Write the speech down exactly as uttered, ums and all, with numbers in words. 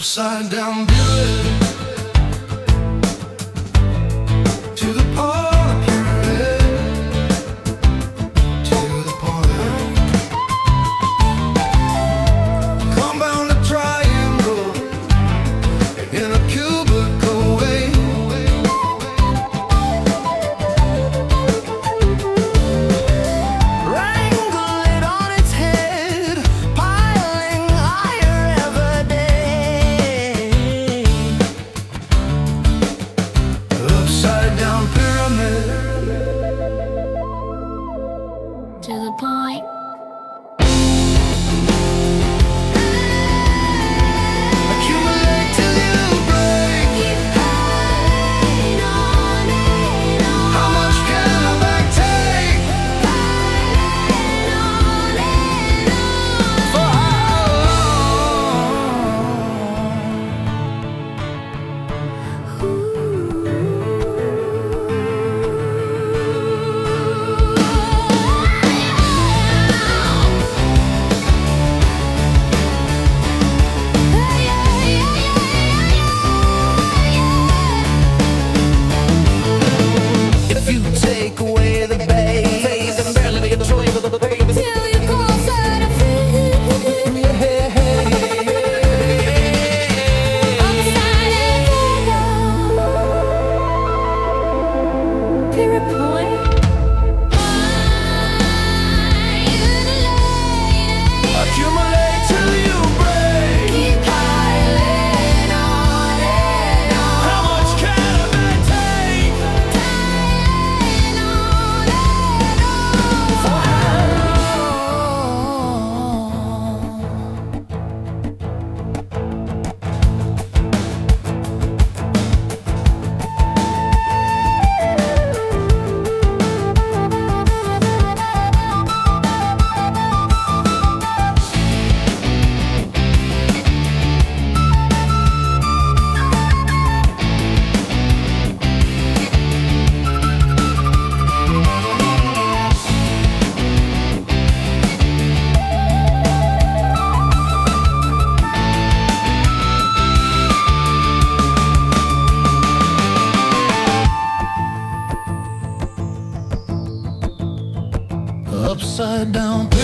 Upside down Buick to the polar pyramid, to the point. Compound a triangle in a cubicle way. Wrangle it on its head, piling higher every day. Upside down pyramid To the point. accumulate till you break. Keep piling on and on. How much can a bag take? Piling on and on. For how if you take away the base, then barely make a choice of the pain. Till you closer to free. Upside down. Period point. Accumulate till you break. Keep piling on and on. How much can a man take? Piling on and on. For how? Upside down